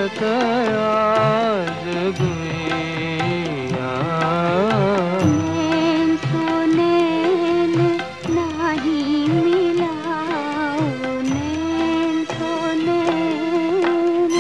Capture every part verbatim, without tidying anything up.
आज गुइया नैन सो नैन नाही मिलाओ, नैन सो नैन।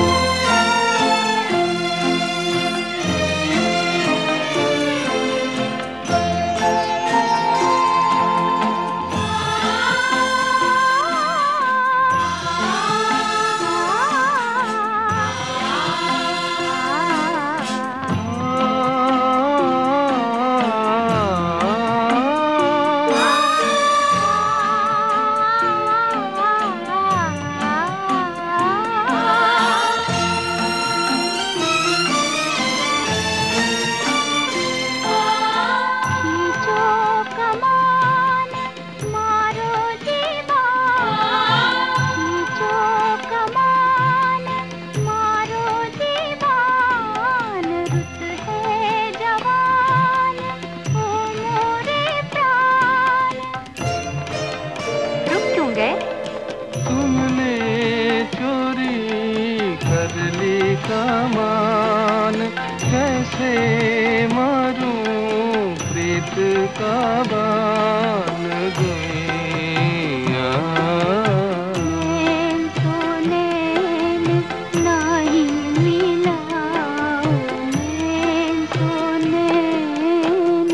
तुमने चोरी कर ली कमान, कैसे मारूं प्रीत का बान गुइया। नैन सो नैन नाही मिलाओ, नैन सो नैन।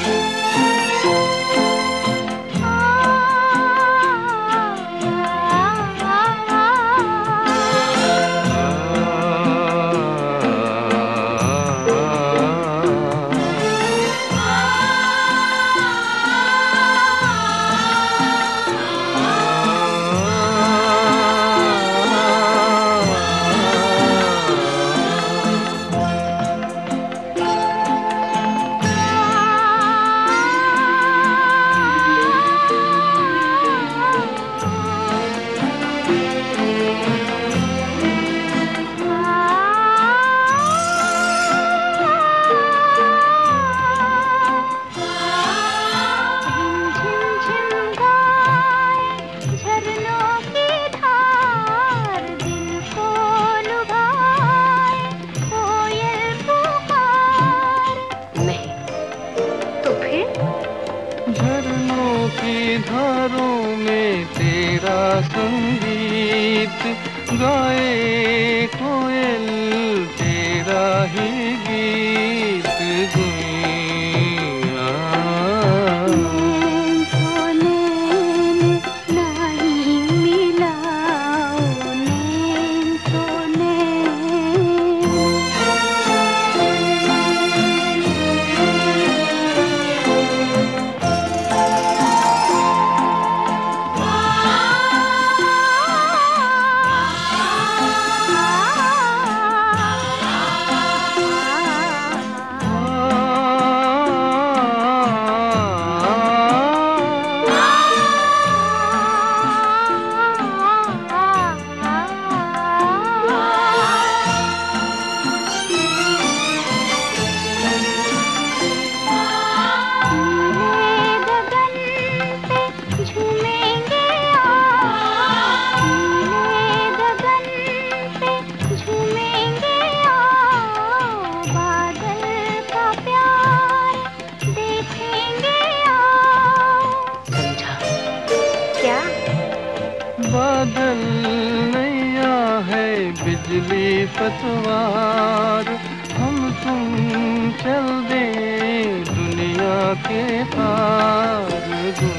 झरनों की धारों में तेरा संगीत गाए कोयल, तेरा ही गीत गुइया। नैन सो नैन नाही मिलाओ, नैन सो नैन। बादल नैया है बिजली पतवार, हम तुम चल दे दुनिया के पार।